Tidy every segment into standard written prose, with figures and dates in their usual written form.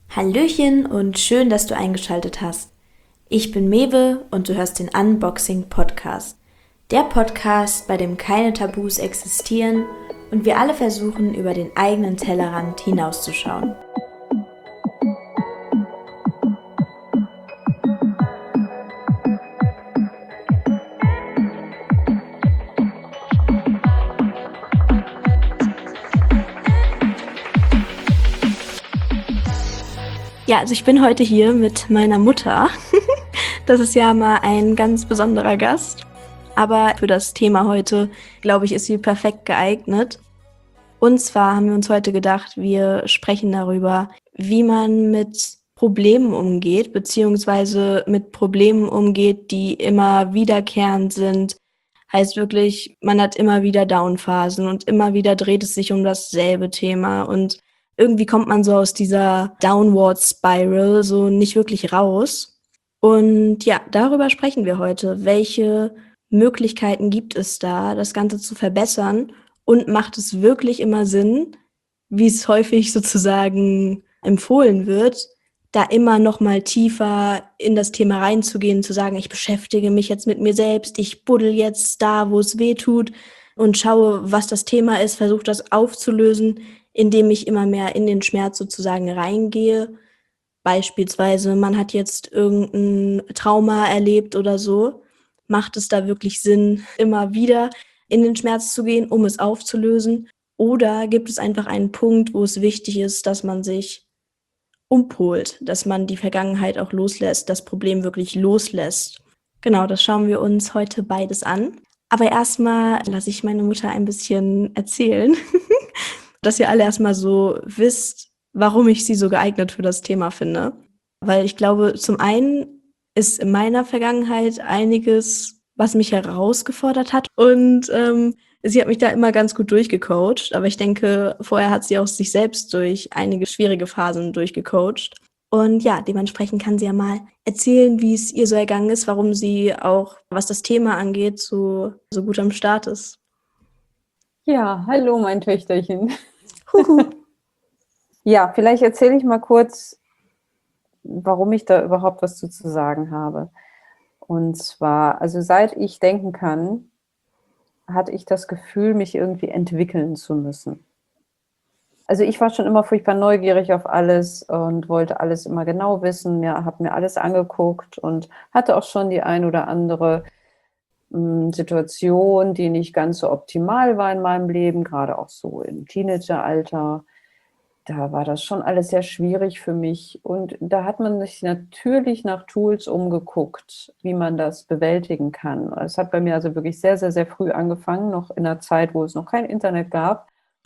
Hallöchen und schön, dass du eingeschaltet hast. Ich bin Mewe und du hörst den Unboxing Podcast. Der Podcast, bei dem keine Tabus existieren und wir alle versuchen, über den eigenen Tellerrand hinauszuschauen. Ja, also ich bin heute hier mit meiner Mutter. Das ist ja mal ein ganz besonderer Gast. Aber für das Thema heute, glaube ich, ist sie perfekt geeignet. Und zwar haben wir uns heute gedacht, wir sprechen darüber, wie man mit Problemen umgeht, beziehungsweise mit Problemen umgeht, die immer wiederkehrend sind. Heißt wirklich, man hat immer wieder Downphasen und immer wieder dreht es sich um dasselbe Thema und irgendwie kommt man so aus dieser Downward Spiral so nicht wirklich raus. Und ja, darüber sprechen wir heute. Welche Möglichkeiten gibt es da, das Ganze zu verbessern? Und macht es wirklich immer Sinn, wie es häufig sozusagen empfohlen wird, da immer noch mal tiefer in das Thema reinzugehen, zu sagen, ich beschäftige mich jetzt mit mir selbst, ich buddel jetzt da, wo es weh tut und schaue, was das Thema ist, versuche das aufzulösen, indem ich immer mehr in den Schmerz sozusagen reingehe. Beispielsweise, man hat jetzt irgendein Trauma erlebt oder so. Macht es da wirklich Sinn, immer wieder in den Schmerz zu gehen, um es aufzulösen? Oder gibt es einfach einen Punkt, wo es wichtig ist, dass man sich umpolt, dass man die Vergangenheit auch loslässt, das Problem wirklich loslässt? Genau, das schauen wir uns heute beides an. Aber erstmal lasse ich meine Mutter ein bisschen erzählen, dass ihr alle erstmal so wisst, warum ich sie so geeignet für das Thema finde. Weil ich glaube, zum einen ist in meiner Vergangenheit einiges, was mich herausgefordert hat. Und sie hat mich da immer ganz gut durchgecoacht. Aber ich denke, vorher hat sie auch sich selbst durch einige schwierige Phasen durchgecoacht. Und ja, dementsprechend kann sie ja mal erzählen, wie es ihr so ergangen ist, warum sie auch, was das Thema angeht, so gut am Start ist. Ja, hallo mein Töchterchen. Huhu. Ja, vielleicht erzähle ich mal kurz, warum ich da überhaupt was zu sagen habe. Und zwar, also seit ich denken kann, hatte ich das Gefühl, mich irgendwie entwickeln zu müssen. Also ich war schon immer furchtbar neugierig auf alles und wollte alles immer genau wissen, habe mir alles angeguckt und hatte auch schon die ein oder andere Situation, die nicht ganz so optimal war in meinem Leben, gerade auch so im Teenageralter. Da war das schon alles sehr schwierig für mich und da hat man sich natürlich nach Tools umgeguckt, wie man das bewältigen kann. Es hat bei mir also wirklich sehr, sehr, sehr früh angefangen, noch in einer Zeit, wo es noch kein Internet gab.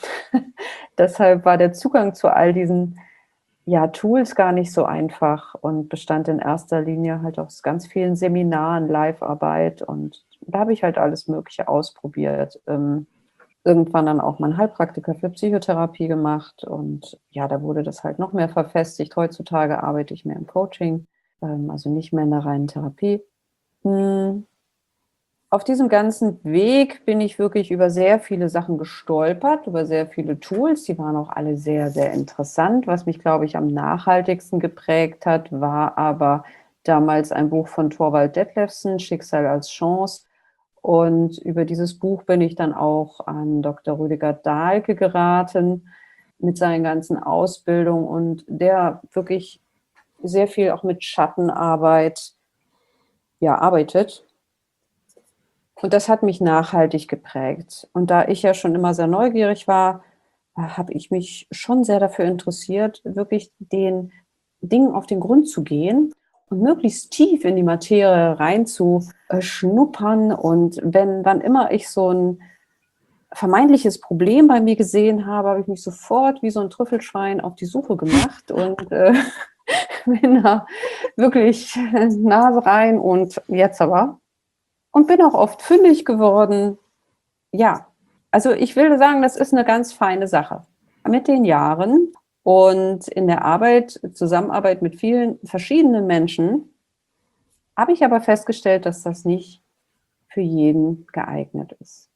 Deshalb war der Zugang zu all diesen, ja, Tools gar nicht so einfach und bestand in erster Linie halt aus ganz vielen Seminaren, Live-Arbeit, und da habe ich halt alles Mögliche ausprobiert. Irgendwann dann auch meinen Heilpraktiker für Psychotherapie gemacht und ja, da wurde das halt noch mehr verfestigt. Heutzutage arbeite ich mehr im Coaching, also nicht mehr in der reinen Therapie. Hm, Auf diesem ganzen Weg bin ich wirklich über sehr viele Sachen gestolpert, über sehr viele Tools. Die waren auch alle sehr, sehr interessant. Was mich, glaube ich, am nachhaltigsten geprägt hat, war aber damals ein Buch von Thorvald Detlefsen, Schicksal als Chance. Und über dieses Buch bin ich dann auch an Dr. Rüdiger Dahlke geraten mit seinen ganzen Ausbildungen und der wirklich sehr viel auch mit Schattenarbeit, ja, arbeitet. Und das hat mich nachhaltig geprägt. Und da ich ja schon immer sehr neugierig war, habe ich mich schon sehr dafür interessiert, wirklich den Dingen auf den Grund zu gehen und möglichst tief in die Materie reinzuschnuppern. Und wann immer ich so ein vermeintliches Problem bei mir gesehen habe, habe ich mich sofort wie so ein Trüffelschwein auf die Suche gemacht und bin da wirklich Nase rein und jetzt aber. Und bin auch oft fündig geworden. Ja, also ich will sagen, das ist eine ganz feine Sache. Mit den Jahren und in der Zusammenarbeit mit vielen verschiedenen Menschen, habe ich aber festgestellt, dass das nicht für jeden geeignet ist.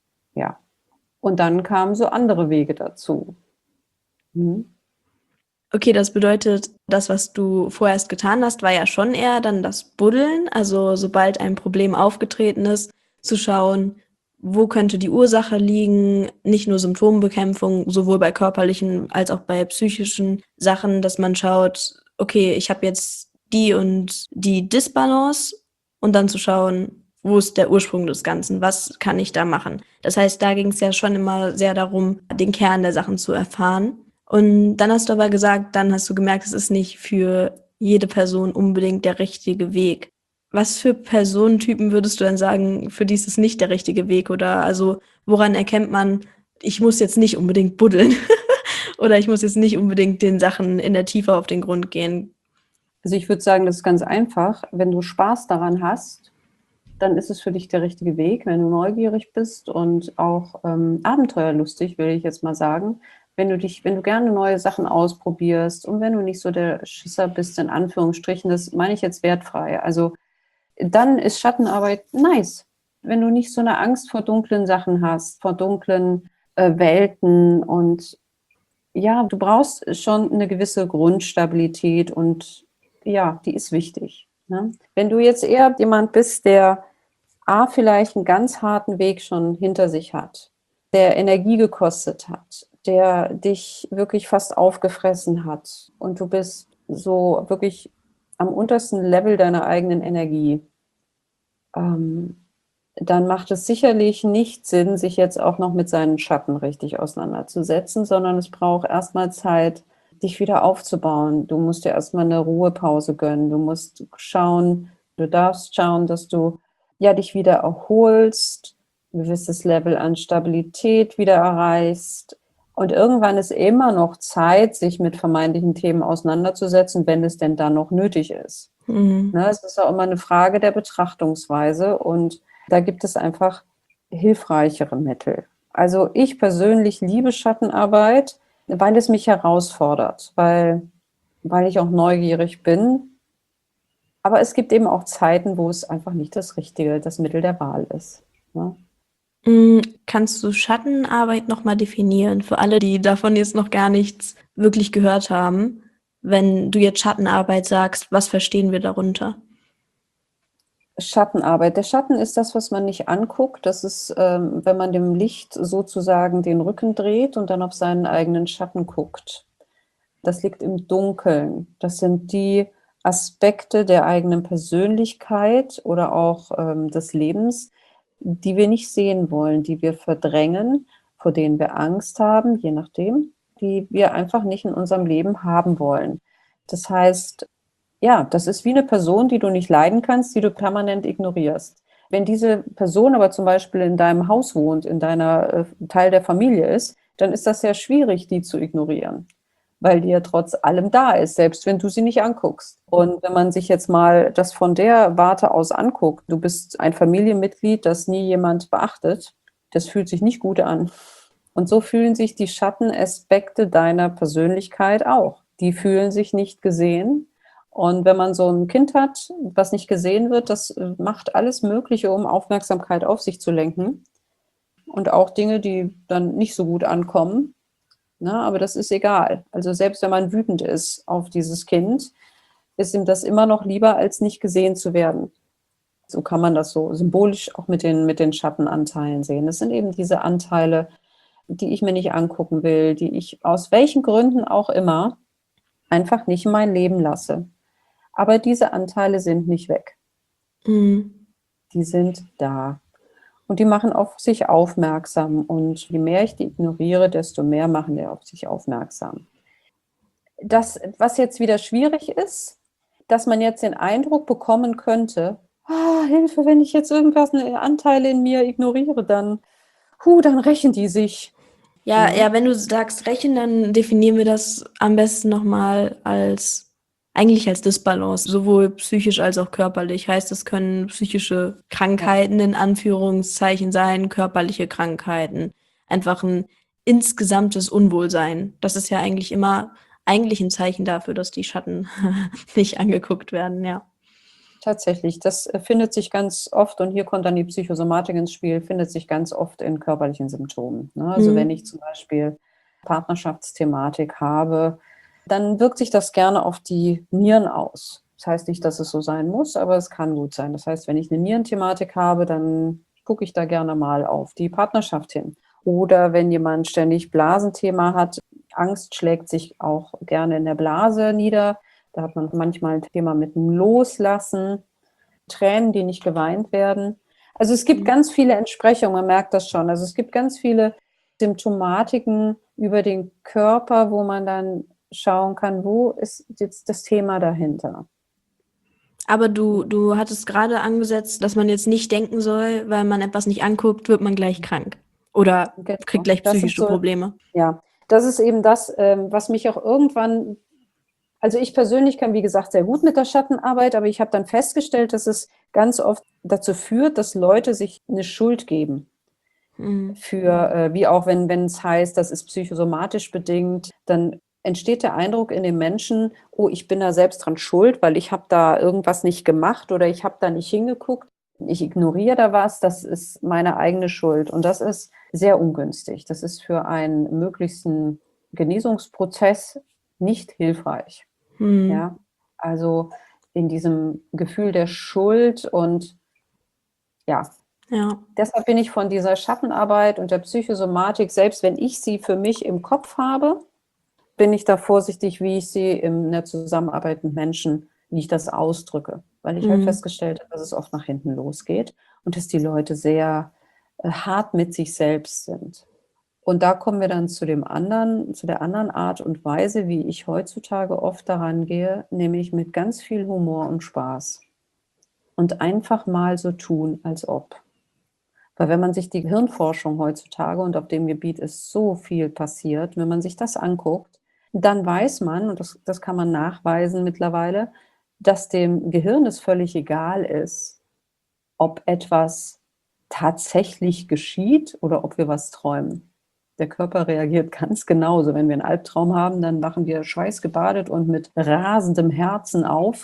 Ja. Und dann kamen so andere Wege dazu. Mhm. Okay, das bedeutet, das, was du vorerst getan hast, war ja schon eher dann das Buddeln. Also sobald ein Problem aufgetreten ist, zu schauen, wo könnte die Ursache liegen, nicht nur Symptombekämpfung, sowohl bei körperlichen als auch bei psychischen Sachen, dass man schaut, okay, ich habe jetzt die und die Disbalance und dann zu schauen, wo ist der Ursprung des Ganzen, was kann ich da machen. Das heißt, da ging es ja schon immer sehr darum, den Kern der Sachen zu erfahren. Und dann hast du aber gesagt, dann hast du gemerkt, es ist nicht für jede Person unbedingt der richtige Weg. Was für Personentypen würdest du denn sagen, für die ist es nicht der richtige Weg? Oder also woran erkennt man, ich muss jetzt nicht unbedingt buddeln oder ich muss jetzt nicht unbedingt den Sachen in der Tiefe auf den Grund gehen? Also ich würde sagen, das ist ganz einfach. Wenn du Spaß daran hast, dann ist es für dich der richtige Weg. Wenn du neugierig bist und auch abenteuerlustig, will ich jetzt mal sagen, wenn du gerne neue Sachen ausprobierst und wenn du nicht so der Schisser bist, in Anführungsstrichen, das meine ich jetzt wertfrei. Also dann ist Schattenarbeit nice. Wenn du nicht so eine Angst vor dunklen Sachen hast, vor dunklen Welten und ja, du brauchst schon eine gewisse Grundstabilität und ja, die ist wichtig, ne? Wenn du jetzt eher jemand bist, der vielleicht einen ganz harten Weg schon hinter sich hat, der Energie gekostet hat, der dich wirklich fast aufgefressen hat und du bist so wirklich am untersten Level deiner eigenen Energie, ähm, dann macht es sicherlich nicht Sinn, sich jetzt auch noch mit seinen Schatten richtig auseinanderzusetzen, sondern es braucht erstmal Zeit, dich wieder aufzubauen. Du musst dir erstmal eine Ruhepause gönnen. Du darfst schauen, dass du ja dich wieder erholst, ein gewisses Level an Stabilität wieder erreichst. Und irgendwann ist immer noch Zeit, sich mit vermeintlichen Themen auseinanderzusetzen, wenn es denn dann noch nötig ist. Mhm. Ne, es ist auch immer eine Frage der Betrachtungsweise und da gibt es einfach hilfreichere Mittel. Also ich persönlich liebe Schattenarbeit, weil es mich herausfordert, weil ich auch neugierig bin. Aber es gibt eben auch Zeiten, wo es einfach nicht das Mittel der Wahl ist. Ne? Kannst du Schattenarbeit nochmal definieren für alle, die davon jetzt noch gar nichts wirklich gehört haben? Wenn du jetzt Schattenarbeit sagst, was verstehen wir darunter? Schattenarbeit. Der Schatten ist das, was man nicht anguckt. Das ist, wenn man dem Licht sozusagen den Rücken dreht und dann auf seinen eigenen Schatten guckt. Das liegt im Dunkeln. Das sind die Aspekte der eigenen Persönlichkeit oder auch des Lebens, die wir nicht sehen wollen, die wir verdrängen, vor denen wir Angst haben, je nachdem, die wir einfach nicht in unserem Leben haben wollen. Das heißt, ja, das ist wie eine Person, die du nicht leiden kannst, die du permanent ignorierst. Wenn diese Person aber zum Beispiel in deinem Haus wohnt, in deiner Teil der Familie ist, dann ist das sehr schwierig, die zu ignorieren, weil die ja trotz allem da ist, selbst wenn du sie nicht anguckst. Und wenn man sich jetzt mal das von der Warte aus anguckt, du bist ein Familienmitglied, das nie jemand beachtet, das fühlt sich nicht gut an. Und so fühlen sich die Schattenaspekte deiner Persönlichkeit auch. Die fühlen sich nicht gesehen. Und wenn man so ein Kind hat, was nicht gesehen wird, das macht alles Mögliche, um Aufmerksamkeit auf sich zu lenken. Und auch Dinge, die dann nicht so gut ankommen. Na, aber das ist egal. Also selbst wenn man wütend ist auf dieses Kind, ist ihm das immer noch lieber, als nicht gesehen zu werden. So kann man das so symbolisch auch mit den Schattenanteilen sehen. Das sind eben diese Anteile, die ich mir nicht angucken will, die ich aus welchen Gründen auch immer einfach nicht in mein Leben lasse. Aber diese Anteile sind nicht weg. Mhm. Die sind da. Und die machen auf sich aufmerksam. Und je mehr ich die ignoriere, desto mehr machen die auf sich aufmerksam. Das, was jetzt wieder schwierig ist, dass man jetzt den Eindruck bekommen könnte, Hilfe, wenn ich jetzt irgendwas, eine Anteile in mir ignoriere, dann rächen die sich. Ja, Ne? ja, wenn du sagst Rächen, dann definieren wir das am besten nochmal eigentlich als Disbalance, sowohl psychisch als auch körperlich. Heißt, es können psychische Ja, Krankheiten in Anführungszeichen sein, körperliche Krankheiten. Einfach ein insgesamtes Unwohlsein. Das ist ja eigentlich immer eigentlich ein Zeichen dafür, dass die Schatten nicht angeguckt werden, ja. tatsächlich. Das findet sich ganz oft, und hier kommt dann die Psychosomatik ins Spiel, findet sich ganz oft in körperlichen Symptomen. Ne? Also wenn Mhm. ich zum Beispiel Partnerschaftsthematik habe, dann wirkt sich das gerne auf die Nieren aus. Das heißt nicht, dass es so sein muss, aber es kann gut sein. Das heißt, wenn ich eine Nierenthematik habe, dann gucke ich da gerne mal auf die Partnerschaft hin. Oder wenn jemand ständig Blasenthema hat, Angst schlägt sich auch gerne in der Blase nieder. Da hat man manchmal ein Thema mit dem Loslassen, Tränen, die nicht geweint werden. Also es gibt ganz viele Entsprechungen, man merkt das schon. Also es gibt ganz viele Symptomatiken über den Körper, wo man dann schauen kann, wo ist jetzt das Thema dahinter. Aber du hattest gerade angesetzt, dass man jetzt nicht denken soll, weil man etwas nicht anguckt, wird man gleich krank. Oder Genau. kriegt gleich Das ist psychische so, Probleme. ja, das ist eben das, was mich auch irgendwann, also ich persönlich kann, wie gesagt, sehr gut mit der Schattenarbeit, aber ich habe dann festgestellt, dass es ganz oft dazu führt, dass Leute sich eine Schuld geben. Für, wie auch wenn es heißt, das ist psychosomatisch bedingt, dann entsteht der Eindruck in den Menschen, oh, ich bin da selbst dran schuld, weil ich habe da irgendwas nicht gemacht oder ich habe da nicht hingeguckt, ich ignoriere da was, das ist meine eigene Schuld. Und das ist sehr ungünstig. Das ist für einen möglichsten Genesungsprozess nicht hilfreich. Ja, also in diesem Gefühl der Schuld und ja, deshalb bin ich von dieser Schattenarbeit und der Psychosomatik, selbst wenn ich sie für mich im Kopf habe, bin ich da vorsichtig, wie ich sie in der Zusammenarbeit mit Menschen, wie ich das ausdrücke. Weil ich halt festgestellt habe, dass es oft nach hinten losgeht und dass die Leute sehr hart mit sich selbst sind. Und da kommen wir dann zu der anderen Art und Weise, wie ich heutzutage oft daran gehe, nämlich mit ganz viel Humor und Spaß. Und einfach mal so tun, als ob. Weil wenn man sich die Hirnforschung heutzutage, und auf dem Gebiet ist so viel passiert, wenn man sich das anguckt, dann weiß man, und das kann man nachweisen mittlerweile, dass dem Gehirn es völlig egal ist, ob etwas tatsächlich geschieht oder ob wir was träumen. Der Körper reagiert ganz genauso. Wenn wir einen Albtraum haben, dann wachen wir schweißgebadet und mit rasendem Herzen auf.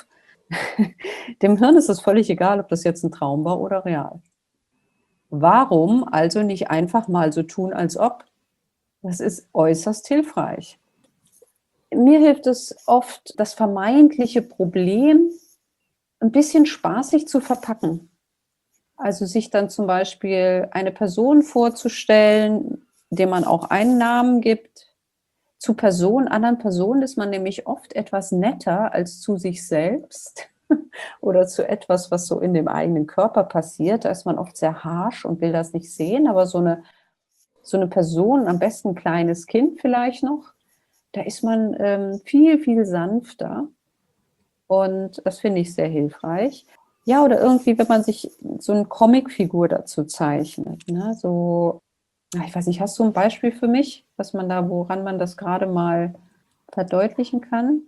Dem Hirn ist es völlig egal, ob das jetzt ein Traum war oder real. Warum also nicht einfach mal so tun, als ob? Das ist äußerst hilfreich. Mir hilft es oft, das vermeintliche Problem ein bisschen spaßig zu verpacken. Also sich dann zum Beispiel eine Person vorzustellen, der man auch einen Namen gibt. Zu anderen Personen ist man nämlich oft etwas netter als zu sich selbst oder zu etwas, was so in dem eigenen Körper passiert. Da ist man oft sehr harsch und will das nicht sehen, aber so eine Person, am besten ein kleines Kind vielleicht noch, da ist man viel, viel sanfter und das finde ich sehr hilfreich. Ja, oder irgendwie, wenn man sich so eine Comicfigur dazu zeichnet, ne? So, ich weiß nicht, hast du ein Beispiel für mich, woran man das gerade mal verdeutlichen kann?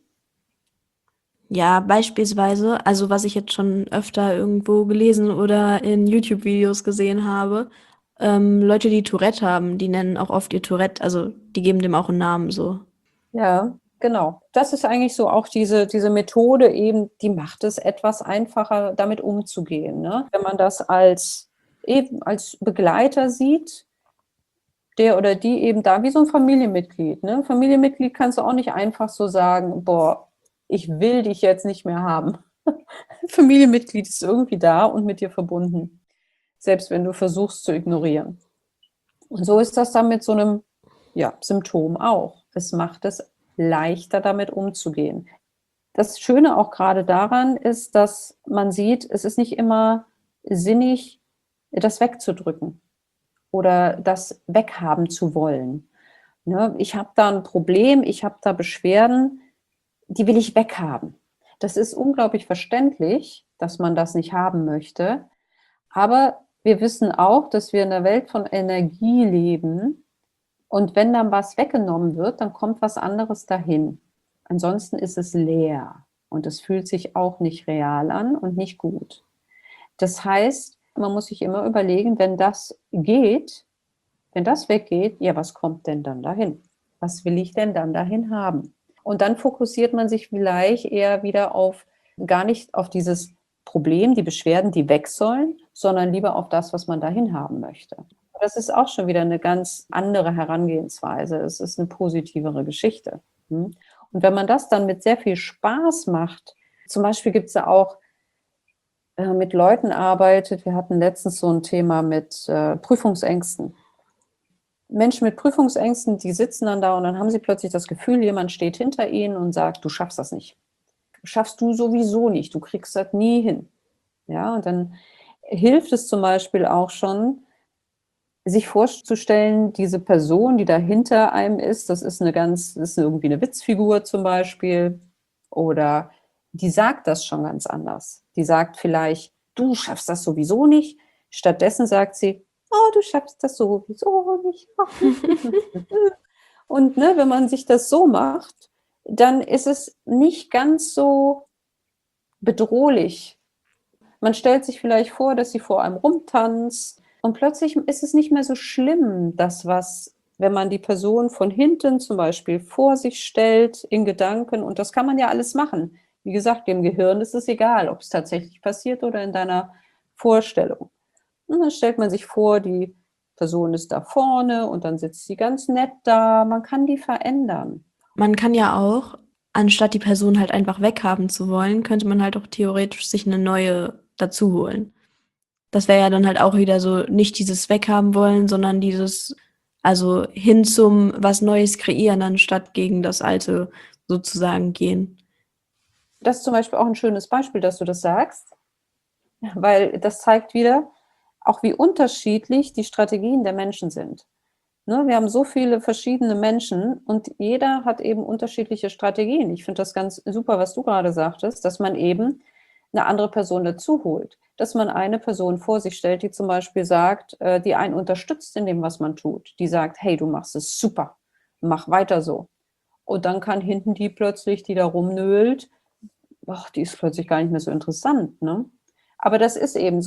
Ja, beispielsweise, also was ich jetzt schon öfter irgendwo gelesen oder in YouTube-Videos gesehen habe, Leute, die Tourette haben, die nennen auch oft ihr Tourette, also die geben dem auch einen Namen so. Ja, genau. Das ist eigentlich so auch diese Methode eben, die macht es etwas einfacher, damit umzugehen, ne? Wenn man das eben als Begleiter sieht, der oder die eben da wie so ein Familienmitglied, ne? Familienmitglied kannst du auch nicht einfach so sagen: „Boah, ich will dich jetzt nicht mehr haben.“ Familienmitglied ist irgendwie da und mit dir verbunden, selbst wenn du versuchst zu ignorieren. Und so ist das dann mit so einem, ja, Symptom auch. Es macht es leichter, damit umzugehen. Das Schöne auch gerade daran ist, dass man sieht, es ist nicht immer sinnig, das wegzudrücken oder das weghaben zu wollen. Ne? Ich habe da ein Problem, ich habe da Beschwerden, die will ich weghaben. Das ist unglaublich verständlich, dass man das nicht haben möchte. Aber wir wissen auch, dass wir in der Welt von Energie leben. Und wenn dann was weggenommen wird, dann kommt was anderes dahin. Ansonsten ist es leer und es fühlt sich auch nicht real an und nicht gut. Das heißt, man muss sich immer überlegen, wenn das geht, wenn das weggeht, ja, was kommt denn dann dahin? Was will ich denn dann dahin haben? Und dann fokussiert man sich vielleicht eher wieder gar nicht auf dieses Problem, die Beschwerden, die weg sollen, sondern lieber auf das, was man dahin haben möchte. Das ist auch schon wieder eine ganz andere Herangehensweise. Es ist eine positivere Geschichte. Und wenn man das dann mit sehr viel Spaß macht, zum Beispiel gibt es ja auch mit Leuten arbeitet, wir hatten letztens so ein Thema mit Prüfungsängsten. Menschen mit Prüfungsängsten, die sitzen dann da und dann haben sie plötzlich das Gefühl, jemand steht hinter ihnen und sagt, du schaffst das nicht. Schaffst du sowieso nicht, du kriegst das nie hin. Ja, und dann hilft es zum Beispiel auch schon, sich vorzustellen, diese Person, die da hinter einem ist, das ist irgendwie eine Witzfigur zum Beispiel, oder die sagt das schon ganz anders. Die sagt vielleicht, du schaffst das sowieso nicht. Stattdessen sagt sie, oh, du schaffst das sowieso nicht. Und ne, wenn man sich das so macht, dann ist es nicht ganz so bedrohlich. Man stellt sich vielleicht vor, dass sie vor einem rumtanzt und plötzlich ist es nicht mehr so schlimm, wenn man die Person von hinten zum Beispiel vor sich stellt in Gedanken, und das kann man ja alles machen. Wie gesagt, dem Gehirn ist es egal, ob es tatsächlich passiert oder in deiner Vorstellung. Und dann stellt man sich vor, die Person ist da vorne und dann sitzt sie ganz nett da. Man kann die verändern. Man kann ja auch, anstatt die Person halt einfach weghaben zu wollen, könnte man halt auch theoretisch sich eine neue dazu holen. Das wäre ja dann halt auch wieder so nicht dieses Weghaben wollen, sondern dieses, also hin zum was Neues kreieren, anstatt gegen das Alte sozusagen gehen. Das ist zum Beispiel auch ein schönes Beispiel, dass du das sagst, weil das zeigt wieder auch, wie unterschiedlich die Strategien der Menschen sind. Ne, wir haben so viele verschiedene Menschen und jeder hat eben unterschiedliche Strategien. Ich finde das ganz super, was du gerade sagtest, dass man eben eine andere Person dazu holt. Dass man eine Person vor sich stellt, die zum Beispiel sagt, die einen unterstützt in dem, was man tut. Die sagt, hey, du machst es super, mach weiter so. Und dann kann hinten die plötzlich, die da rumnölt, ach, die ist plötzlich gar nicht mehr so interessant. Ne? Aber das ist eben,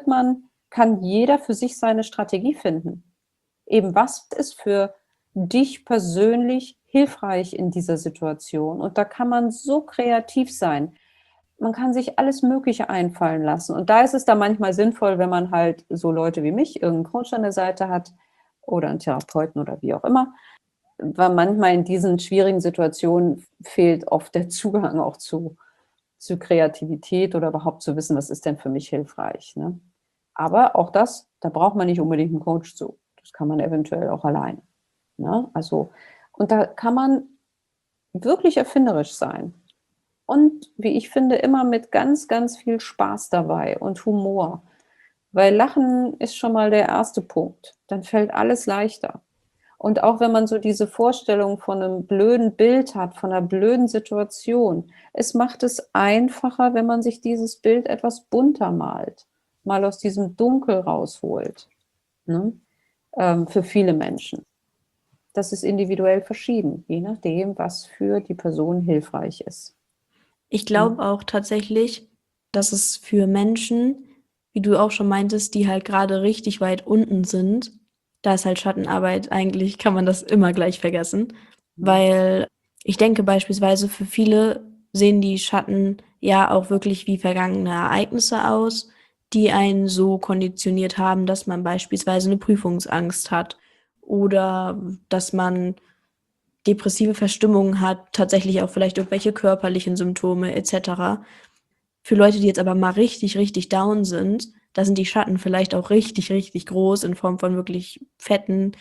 kann jeder für sich seine Strategie finden. Eben, was ist für dich persönlich hilfreich in dieser Situation? Und da kann man so kreativ sein. Man kann sich alles Mögliche einfallen lassen. Und da ist es dann manchmal sinnvoll, wenn man halt so Leute wie mich, irgendeinen Coach an der Seite hat oder einen Therapeuten oder wie auch immer. Weil manchmal in diesen schwierigen Situationen fehlt oft der Zugang auch zu Kreativität oder überhaupt zu wissen, was ist denn für mich hilfreich. Ne? Aber auch da braucht man nicht unbedingt einen Coach zu. Das kann man eventuell auch alleine. Ne? Also, und da kann man wirklich erfinderisch sein. Und wie ich finde, immer mit ganz, ganz viel Spaß dabei und Humor. Weil Lachen ist schon mal der erste Punkt. Dann fällt alles leichter. Und auch wenn man so diese Vorstellung von einem blöden Bild hat, von einer blöden Situation, es macht es einfacher, wenn man sich dieses Bild etwas bunter malt, mal aus diesem Dunkel rausholt. Ne? Für viele Menschen. Das ist individuell verschieden, je nachdem, was für die Person hilfreich ist. Ich glaube auch tatsächlich, dass es für Menschen, wie du auch schon meintest, die halt gerade richtig weit unten sind, da ist halt Schattenarbeit, eigentlich kann man das immer gleich vergessen, weil ich denke beispielsweise für viele sehen die Schatten ja auch wirklich wie vergangene Ereignisse aus, die einen so konditioniert haben, dass man beispielsweise eine Prüfungsangst hat oder dass man depressive Verstimmungen hat, tatsächlich auch vielleicht irgendwelche körperlichen Symptome etc. Für Leute, die jetzt aber mal richtig, richtig down sind, da sind die Schatten vielleicht auch richtig, richtig groß in Form von wirklich fetten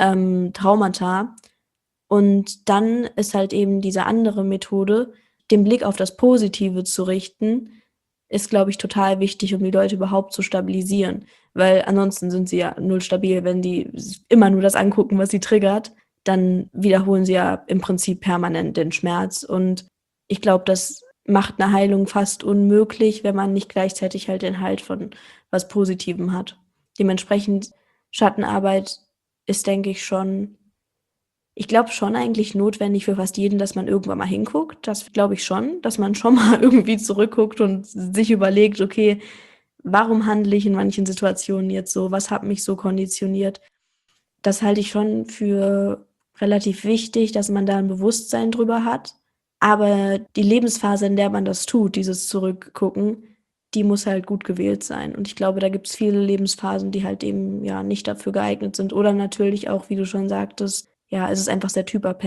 Traumata. Und dann ist halt eben diese andere Methode, den Blick auf das Positive zu richten, ist, glaube ich, total wichtig, um die Leute überhaupt zu stabilisieren. Weil ansonsten sind sie ja null stabil, wenn die immer nur das angucken, was sie triggert, dann wiederholen sie ja im Prinzip permanent den Schmerz. Und ich glaube, das macht eine Heilung fast unmöglich, wenn man nicht gleichzeitig halt den Halt von was Positivem hat. Dementsprechend Schattenarbeit ist, denke ich glaube schon eigentlich notwendig für fast jeden, dass man irgendwann mal hinguckt. Das glaube ich schon, dass man schon mal irgendwie zurückguckt und sich überlegt, okay, warum handle ich in manchen Situationen jetzt so? Was hat mich so konditioniert? Das halte ich schon für relativ wichtig, dass man da ein Bewusstsein drüber hat. Aber die Lebensphase, in der man das tut, dieses Zurückgucken, die muss halt gut gewählt sein. Und ich glaube, da gibt es viele Lebensphasen, die halt eben ja nicht dafür geeignet sind. Oder natürlich auch, wie du schon sagtest, ja, es ist einfach sehr typabhängig.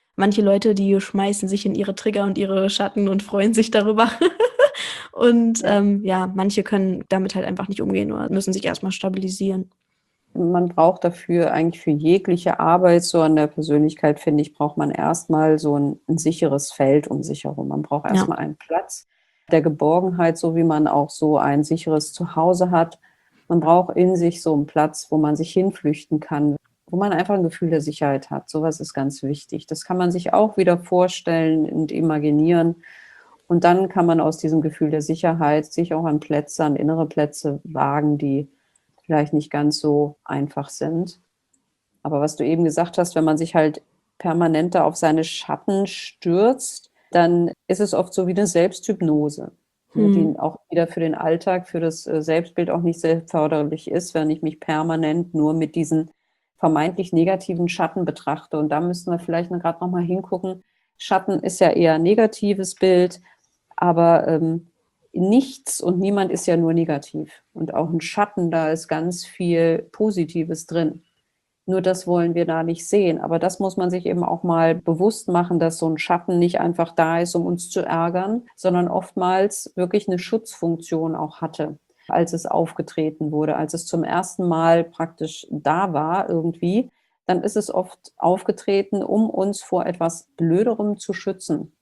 Manche Leute, die schmeißen sich in ihre Trigger und ihre Schatten und freuen sich darüber. Und Ja. manche können damit halt einfach nicht umgehen oder müssen sich erstmal stabilisieren. Man braucht dafür eigentlich für jegliche Arbeit so an der Persönlichkeit, finde ich, braucht man erstmal so ein sicheres Feld um sich herum. Man braucht Ja. erstmal einen Platz der Geborgenheit, so wie man auch so ein sicheres Zuhause hat. Man braucht in sich so einen Platz, wo man sich hinflüchten kann, wo man einfach ein Gefühl der Sicherheit hat. Sowas ist ganz wichtig. Das kann man sich auch wieder vorstellen und imaginieren. Und dann kann man aus diesem Gefühl der Sicherheit sich auch an Plätze, an innere Plätze wagen, die vielleicht nicht ganz so einfach sind. Aber was du eben gesagt hast, wenn man sich halt permanent da auf seine Schatten stürzt, dann ist es oft so wie eine Selbsthypnose, die auch wieder für den Alltag, für das Selbstbild auch nicht sehr förderlich ist, wenn ich mich permanent nur mit diesen vermeintlich negativen Schatten betrachte. Und da müssten wir vielleicht gerade noch mal hingucken. Schatten ist ja eher ein negatives Bild, aber nichts und niemand ist ja nur negativ. Und auch ein Schatten, da ist ganz viel Positives drin. Nur das wollen wir da nicht sehen. Aber das muss man sich eben auch mal bewusst machen, dass so ein Schatten nicht einfach da ist, um uns zu ärgern, sondern oftmals wirklich eine Schutzfunktion auch hatte, als es aufgetreten wurde, als es zum ersten Mal praktisch da war irgendwie. Dann ist es oft aufgetreten, um uns vor etwas Blöderem zu schützen.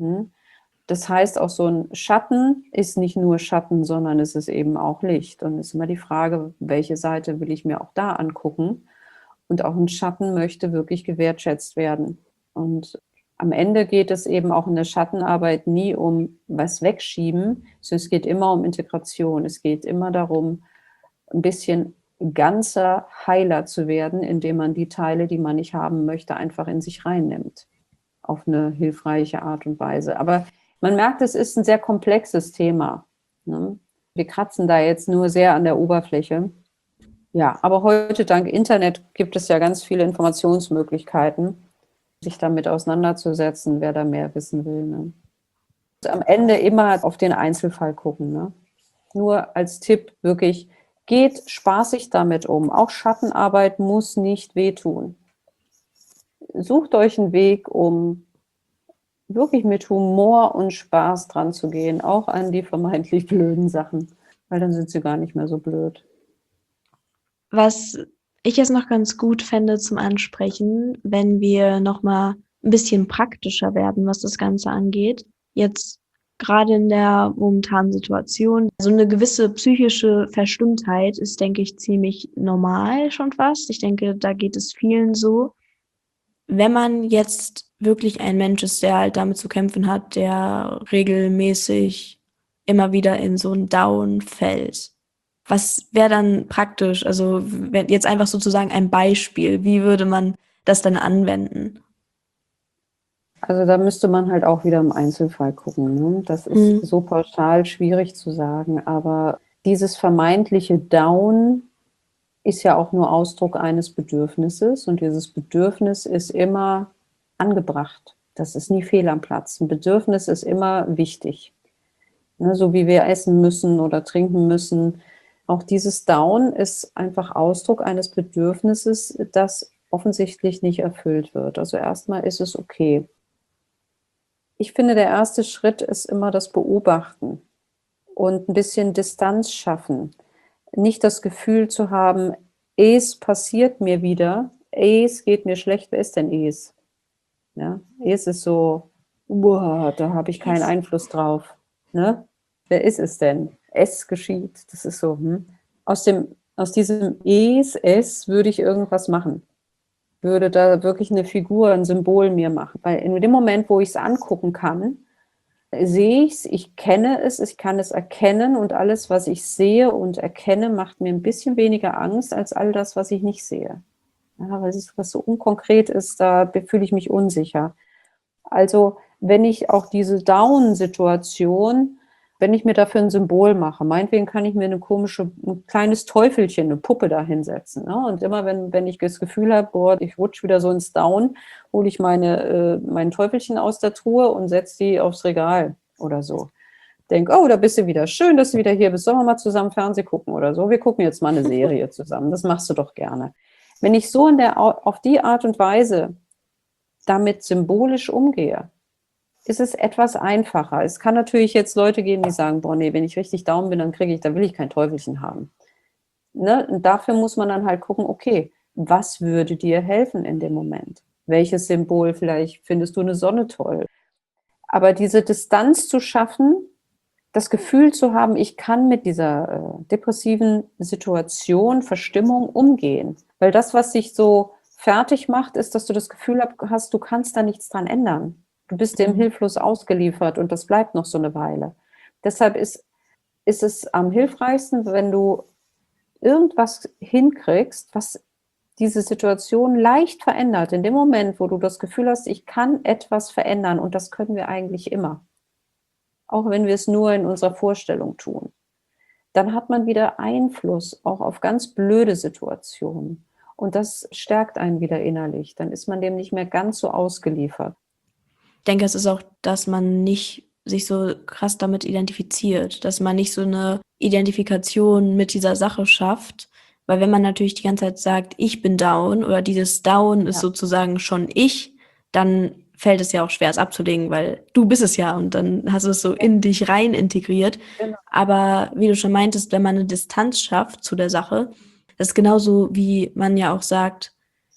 Das heißt, auch so ein Schatten ist nicht nur Schatten, sondern es ist eben auch Licht. Und es ist immer die Frage, welche Seite will ich mir auch da angucken? Und auch ein Schatten möchte wirklich gewertschätzt werden. Und am Ende geht es eben auch in der Schattenarbeit nie um was wegschieben, sondern es geht immer um Integration. Es geht immer darum, ein bisschen ganzer Heiler zu werden, indem man die Teile, die man nicht haben möchte, einfach in sich reinnimmt. Auf eine hilfreiche Art und Weise. Aber man merkt, es ist ein sehr komplexes Thema. Wir kratzen da jetzt nur sehr an der Oberfläche. Ja, aber heute dank Internet gibt es ja ganz viele Informationsmöglichkeiten, sich damit auseinanderzusetzen, wer da mehr wissen will. Ne? Am Ende immer auf den Einzelfall gucken. Ne? Nur als Tipp wirklich, geht spaßig damit um. Auch Schattenarbeit muss nicht wehtun. Sucht euch einen Weg, um wirklich mit Humor und Spaß dran zu gehen, auch an die vermeintlich blöden Sachen, weil dann sind sie gar nicht mehr so blöd. Was ich jetzt noch ganz gut fände zum Ansprechen, wenn wir nochmal ein bisschen praktischer werden, was das Ganze angeht. Jetzt gerade in der momentanen Situation. So eine gewisse psychische Verstimmtheit ist, denke ich, ziemlich normal schon fast. Ich denke, da geht es vielen so. Wenn man jetzt wirklich ein Mensch ist, der halt damit zu kämpfen hat, der regelmäßig immer wieder in so einen Down fällt, was wäre dann praktisch? Also wenn jetzt einfach sozusagen ein Beispiel, wie würde man das dann anwenden? Also da müsste man halt auch wieder im Einzelfall gucken. Ne? Das ist so pauschal schwierig zu sagen, aber dieses vermeintliche Down ist ja auch nur Ausdruck eines Bedürfnisses und dieses Bedürfnis ist immer angebracht. Das ist nie fehl am Platz. Ein Bedürfnis ist immer wichtig. Ne? So wie wir essen müssen oder trinken müssen. Auch dieses Down ist einfach Ausdruck eines Bedürfnisses, das offensichtlich nicht erfüllt wird. Also erstmal ist es okay. Ich finde, der erste Schritt ist immer das Beobachten und ein bisschen Distanz schaffen. Nicht das Gefühl zu haben, es passiert mir wieder, es geht mir schlecht. Wer ist denn es? Ja, es ist so, boah, da habe ich keinen Einfluss drauf. Ne? Wer ist es denn? Es geschieht. Das ist so. Aus diesem es würde ich irgendwas machen. Würde da wirklich eine Figur, ein Symbol mir machen. Weil in dem Moment, wo ich es angucken kann, sehe ich es, ich kenne es, ich kann es erkennen und alles, was ich sehe und erkenne, macht mir ein bisschen weniger Angst als all das, was ich nicht sehe. Ja, weil es was so unkonkret ist, da fühle ich mich unsicher. Also wenn ich auch diese Down-Situation, wenn ich mir dafür ein Symbol mache, meinetwegen kann ich mir ein kleines Teufelchen, eine Puppe da hinsetzen. Ne? Und immer wenn ich das Gefühl habe, boah, ich rutsche wieder so ins Down, hole ich mein Teufelchen aus der Truhe und setze die aufs Regal oder so. Denke, oh, da bist du wieder. Schön, dass du wieder hier bist. Sollen wir mal zusammen Fernsehen gucken oder so? Wir gucken jetzt mal eine Serie zusammen. Das machst du doch gerne. Wenn ich so auf die Art und Weise damit symbolisch umgehe, ist es etwas einfacher. Es kann natürlich jetzt Leute geben, die sagen, boah, nee, wenn ich richtig down bin, dann will ich kein Teufelchen haben. Ne? Und dafür muss man dann halt gucken, okay, was würde dir helfen in dem Moment? Welches Symbol, vielleicht findest du eine Sonne toll. Aber diese Distanz zu schaffen, das Gefühl zu haben, ich kann mit dieser depressiven Situation, Verstimmung umgehen. Weil das, was dich so fertig macht, ist, dass du das Gefühl hast, du kannst da nichts dran ändern. Du bist dem hilflos ausgeliefert und das bleibt noch so eine Weile. Deshalb ist es am hilfreichsten, wenn du irgendwas hinkriegst, was diese Situation leicht verändert. In dem Moment, wo du das Gefühl hast, ich kann etwas verändern, und das können wir eigentlich immer, auch wenn wir es nur in unserer Vorstellung tun, dann hat man wieder Einfluss auch auf ganz blöde Situationen. Und das stärkt einen wieder innerlich. Dann ist man dem nicht mehr ganz so ausgeliefert. Ich denke, es ist auch, dass man nicht sich so krass damit identifiziert, dass man nicht so eine Identifikation mit dieser Sache schafft, weil wenn man natürlich die ganze Zeit sagt, ich bin down oder dieses Down ist sozusagen schon ich, dann fällt es ja auch schwer, es abzulegen, weil du bist es ja und dann hast du es so in dich rein integriert. Genau. Aber wie du schon meintest, wenn man eine Distanz schafft zu der Sache, das ist genauso, wie man ja auch sagt,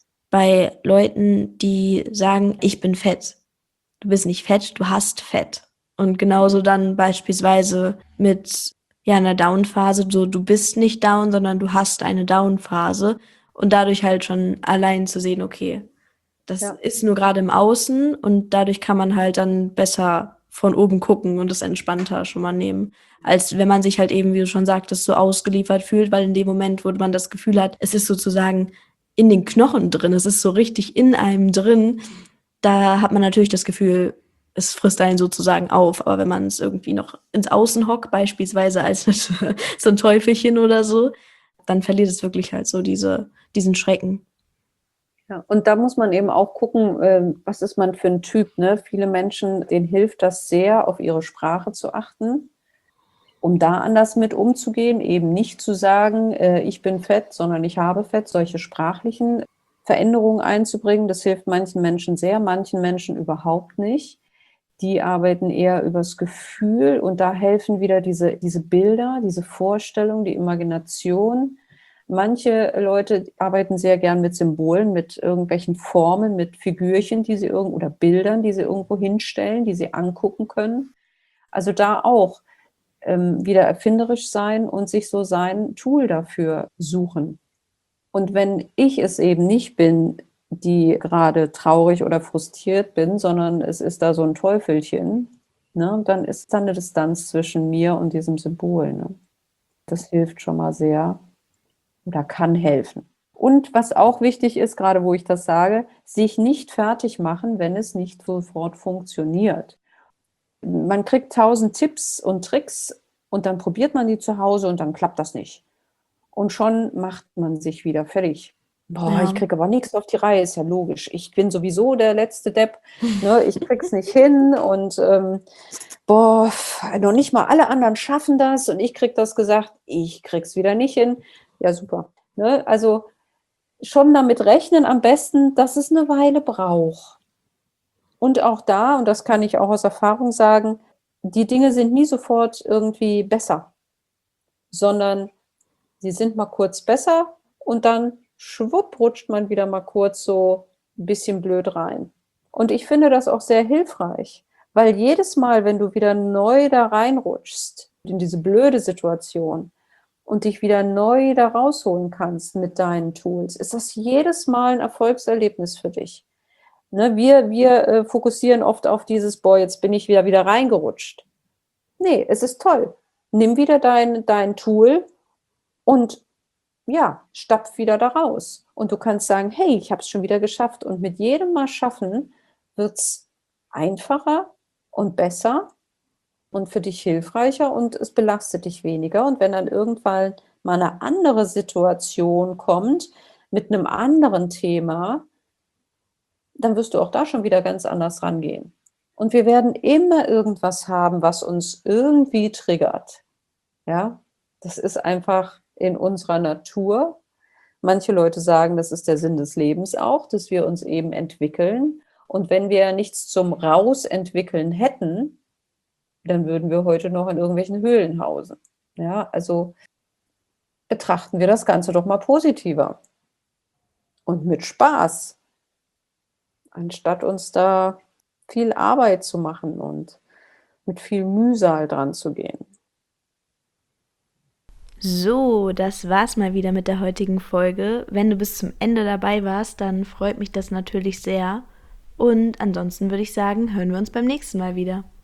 bei Leuten, die sagen, ich bin fett. Du bist nicht fett, du hast Fett. Und genauso dann beispielsweise mit einer Down-Phase, so du bist nicht down, sondern du hast eine Down-Phase. Und dadurch halt schon allein zu sehen, okay, das ist nur gerade im Außen und dadurch kann man halt dann besser von oben gucken und es entspannter schon mal nehmen. Als wenn man sich halt eben, wie du schon sagtest, so ausgeliefert fühlt, weil in dem Moment, wo man das Gefühl hat, es ist sozusagen in den Knochen drin, es ist so richtig in einem drin, da hat man natürlich das Gefühl, es frisst einen sozusagen auf. Aber wenn man es irgendwie noch ins Außen hockt, beispielsweise als so ein Teufelchen oder so, dann verliert es wirklich halt so diesen Schrecken. Ja, und da muss man eben auch gucken, was ist man für ein Typ. Ne? Viele Menschen, denen hilft das sehr, auf ihre Sprache zu achten, um da anders mit umzugehen, eben nicht zu sagen, ich bin fett, sondern ich habe Fett, solche sprachlichen Veränderungen einzubringen. Das hilft manchen Menschen sehr, manchen Menschen überhaupt nicht. Die arbeiten eher übers Gefühl und da helfen wieder diese Bilder, diese Vorstellung, die Imagination. Manche Leute arbeiten sehr gern mit Symbolen, mit irgendwelchen Formen, mit Figürchen, oder Bildern, die sie irgendwo hinstellen, die sie angucken können. Also da auch wieder erfinderisch sein und sich so sein Tool dafür suchen. Und wenn ich es eben nicht bin, die gerade traurig oder frustriert bin, sondern es ist da so ein Teufelchen, ne, dann ist da eine Distanz zwischen mir und diesem Symbol. Ne? Das hilft schon mal sehr oder kann helfen. Und was auch wichtig ist, gerade wo ich das sage, sich nicht fertig machen, wenn es nicht sofort funktioniert. Man kriegt 1000 Tipps und Tricks und dann probiert man die zu Hause und dann klappt das nicht. Und schon macht man sich wieder fertig. Boah, ich kriege aber nichts auf die Reihe, ist ja logisch. Ich bin sowieso der letzte Depp, ne? Ich krieg's nicht hin und boah, noch nicht mal alle anderen schaffen das und ich krieg das gesagt, ich krieg's wieder nicht hin. Ja, super. Ne? Also schon damit rechnen am besten, dass es eine Weile braucht. Und auch da, und das kann ich auch aus Erfahrung sagen, die Dinge sind nie sofort irgendwie besser, sondern sie sind mal kurz besser und dann schwupp rutscht man wieder mal kurz so ein bisschen blöd rein. Und ich finde das auch sehr hilfreich, weil jedes Mal, wenn du wieder neu da reinrutschst, in diese blöde Situation und dich wieder neu da rausholen kannst mit deinen Tools, ist das jedes Mal ein Erfolgserlebnis für dich. Ne, wir fokussieren oft auf dieses, boah, jetzt bin ich wieder reingerutscht. Nee, es ist toll. Nimm wieder dein Tool und ja, stapf wieder da raus. Und du kannst sagen, hey, ich habe es schon wieder geschafft. Und mit jedem Mal schaffen wird es einfacher und besser und für dich hilfreicher und es belastet dich weniger. Und wenn dann irgendwann mal eine andere Situation kommt mit einem anderen Thema, dann wirst du auch da schon wieder ganz anders rangehen. Und wir werden immer irgendwas haben, was uns irgendwie triggert. Ja, das ist einfach in unserer Natur. Manche Leute sagen, das ist der Sinn des Lebens auch, dass wir uns eben entwickeln. Und wenn wir nichts zum Rausentwickeln hätten, dann würden wir heute noch in irgendwelchen Höhlen hausen. Ja, also betrachten wir das Ganze doch mal positiver und mit Spaß, anstatt uns da viel Arbeit zu machen und mit viel Mühsal dran zu gehen. So, das war's mal wieder mit der heutigen Folge. Wenn du bis zum Ende dabei warst, dann freut mich das natürlich sehr. Und ansonsten würde ich sagen, hören wir uns beim nächsten Mal wieder.